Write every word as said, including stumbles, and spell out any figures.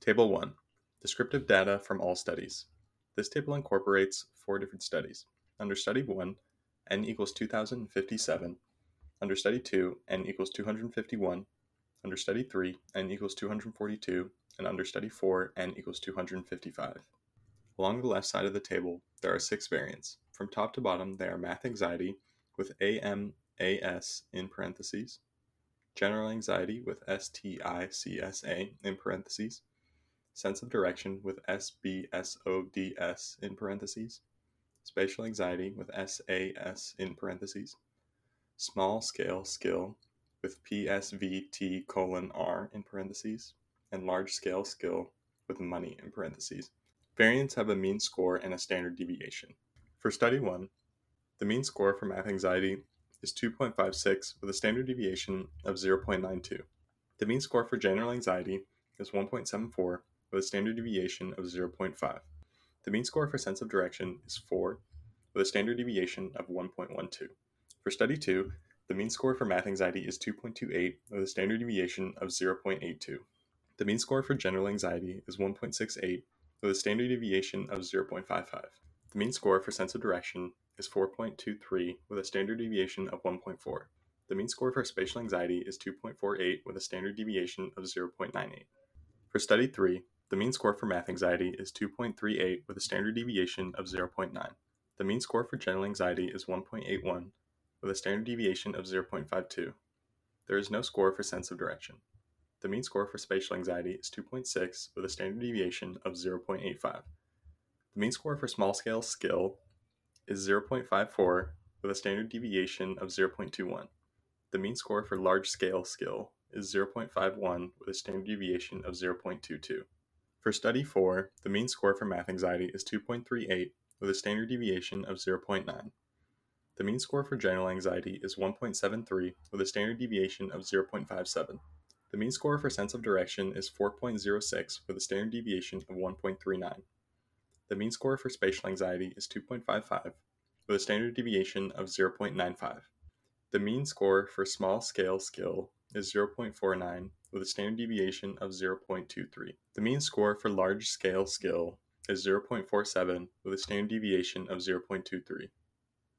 Table one. Descriptive data from all studies. This table incorporates four different studies. Under Study one, N equals two thousand fifty-seven. Under Study two, N equals two hundred fifty-one. Under Study three, N equals two hundred forty-two. And under Study four, N equals two hundred fifty-five. Along the left side of the table, there are six variants. From top to bottom, they are math anxiety with A M A S in parentheses, general anxiety with S T I C S A in parentheses, sense of direction with S B S O D S in parentheses, spatial anxiety with S A S in parentheses, small scale skill with P S V T colon R in parentheses, and large scale skill with money in parentheses. Variants have a mean score and a standard deviation. For Study one, the mean score for math anxiety is two point five six with a standard deviation of zero point nine two. The mean score for general anxiety is one point seven four with a standard deviation of zero point five. The mean score for sense of direction is four with a standard deviation of one point one two. For Study two, the mean score for math anxiety is two point two eight with a standard deviation of zero point eight two. The mean score for general anxiety is one point six eight with a standard deviation of zero point five five. The mean score for sense of direction is four point two three with a standard deviation of one point four. The mean score for spatial anxiety is two point four eight with a standard deviation of zero point nine eight. For Study three, the mean score for math anxiety is two point three eight with a standard deviation of zero point nine. The mean score for general anxiety is one point eight one with a standard deviation of zero point five two. There is no score for sense of direction. The mean score for spatial anxiety is two point six with a standard deviation of zero point eight five. The mean score for small scale skill is zero point five four with a standard deviation of zero point two one. The mean score for large scale skill is zero point five one with a standard deviation of zero point two two. For Study four, the mean score for math anxiety is two point three eight with a standard deviation of zero point nine. The mean score for general anxiety is one point seven three with a standard deviation of zero point five seven. The mean score for sense of direction is four point zero six with a standard deviation of one point three nine. The mean score for spatial anxiety is two point five five with a standard deviation of zero point nine five. The mean score for small scale skill is zero point four nine with a standard deviation of zero point two three. The mean score for large scale skill is zero point four seven with a standard deviation of zero point two three.